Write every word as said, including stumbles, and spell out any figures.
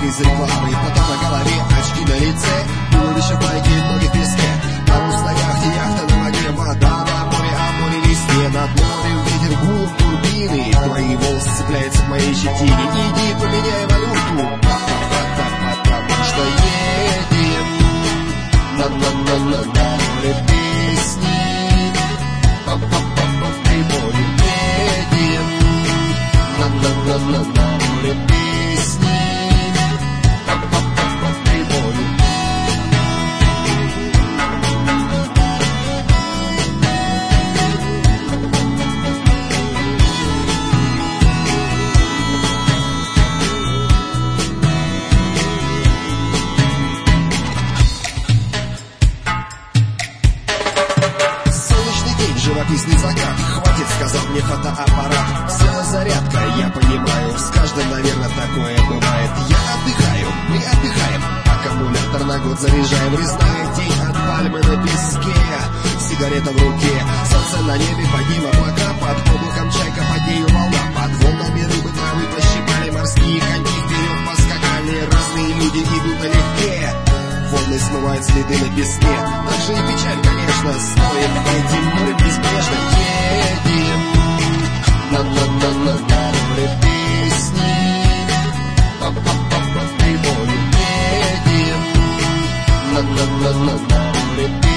как из рекламы. Потом на голове очки на лице, туловище байки, ноги в песке. Парус на яхте, яхта на воде, вода на море, а море весне. Над морем ветер гул турбины, твои волосы цепляются к моей щетине. Иди поменяй валюту, потому что едем на на на на на море песни. Па-па-па-па, ты морем едем на на на на на море песни. Па-па-па-па, ты морем. Живописный закат, хватит, сказал мне фотоаппарат. Села зарядка, я понимаю, с каждым, наверное, такое бывает. Я отдыхаю, мы отдыхаем, аккумулятор на год заряжаем. Резная тень от пальмы на песке, сигарета в руке. Солнце на небе, под ним облака, под облаком чайка, под нею волна. Под волнами рыбы травы пощипали, морские коньки вперед поскакали. Разные люди идут налегке, волны смывают следы на песке. Так же и печаль, конечно, стоит этим морем неизбежно. Едем на на на на на море песни. Па-па-па-па, ты морем едем на на на на на море песни.